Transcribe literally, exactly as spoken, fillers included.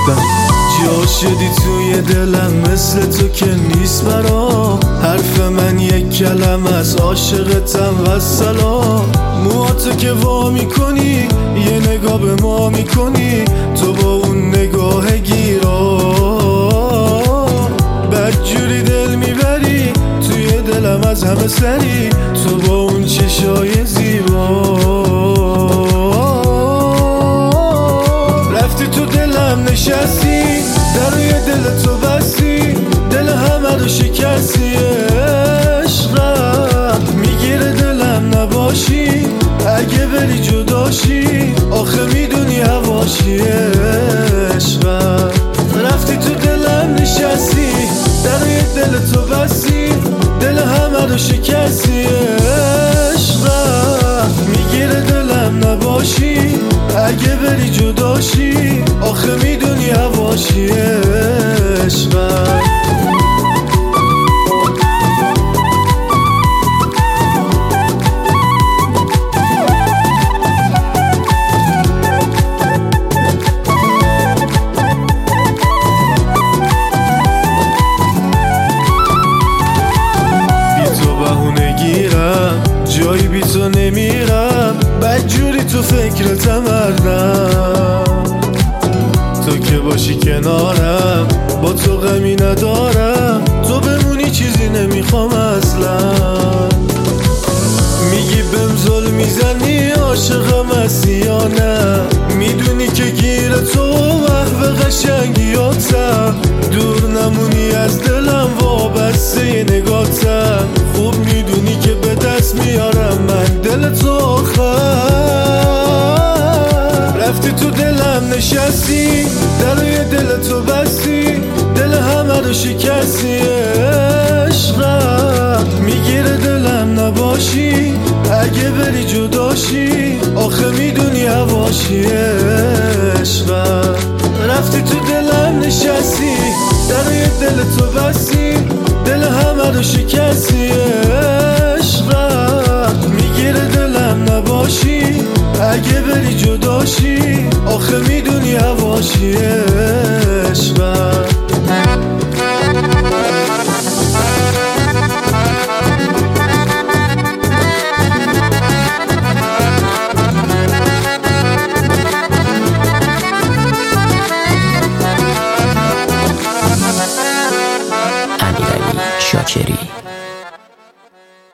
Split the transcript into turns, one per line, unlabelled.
جا شدی توی دلم مثل تو که نیست برا حرف من یک کلم از عاشقتم و سلام موهاتو که وا میکنی یه نگاه به ما میکنی تو با اون نگاه گیرا بدجوری دل میبری توی دلم از همه سری تو با اون چشای زیبا رفتی تو دلم نشستی در روی دل تو بستی دل همه رو شکستی عشقم میگیره دلم نباشی اگه بری جداشی آخه میدونی هواشی عشقم رفتی تو دلم نشستی در روی دل تو بستی دل همه رو شکستی عشقم میگیره دلم نباشی اگه بری جداشی آخه میدونی هواشی عشقم جایی بی تو نمیرم بدجوری تو فکرتم هردم تو که باشی کنارم با تو غمی ندارم تو بمونی چیزی نمیخوام اصلا میگی بهم ظلم میزنی عاشقم هستی یا نه میدونی که گیر تو محو قشنگیاتم دور نمونی از دلم وابسته نگاتم خوب میدونی که به دست میارم من دل تو آخر رفتی تو دلم نشستی در روی دل تو بستی دل همه رو شکستی عشقم میگیره دلم نباشی اگه بری جداشی آخه میدونی هواشی عشقم رفتی تو دلم نشستی در روی دل تو بستی دل همه رو شکستی عشقم میگیره دلم نباشی اگه بری جداشی آخه میدونی هواشی